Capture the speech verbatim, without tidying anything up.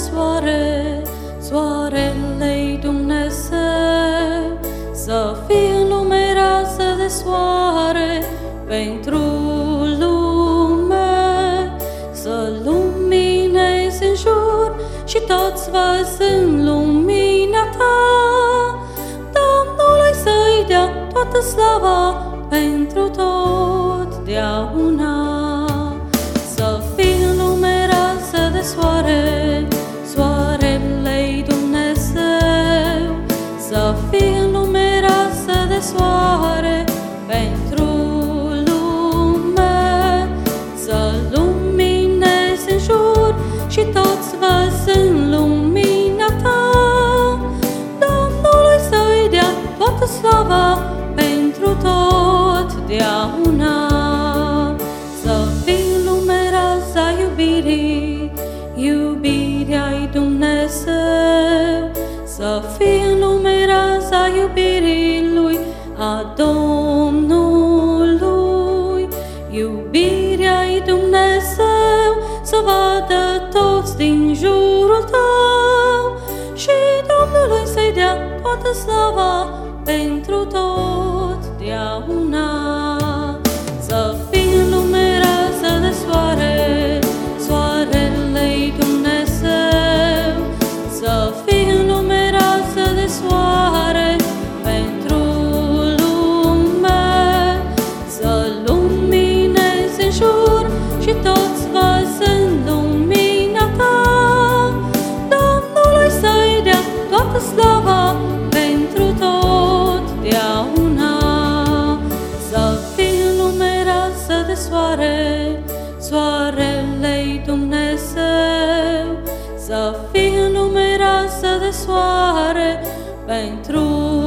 soare, soarele-i Dumnezeu, să fie în lume rază de soare pentru lume, să luminezi în jur și toți văzând lumina ta, Domnului să-i dea toată slava pentru totdeauna. Să fie în lume rază de soare, soarele-i Dumnezeu, să fie în lume rază de soare pentru lume, să luminezi în jur și toți văzând lumina ta, Domnului să-i dea toată slava pentru totdeauna. Să fii în lume raza iubirii, iubirea-i Dumnezeu, să fii în lume raza iubirii Lui, a Domnului. Iubirea-i Dumnezeu, să vadă toți din jurul tău și Domnului să-i dea toată slava pentru totdeauna. Să fii în lume rază de soare, soarele-i Dumnezeu, să fii în lume rază de soare pentru lume, să luminezi în jur și toți văzând lumina ta, Domnului să-i dea toată slava pentru totdeauna. Să fii în lume rază de soare, soarele-i Dumnezeu, să fii în lume rază de soare pentru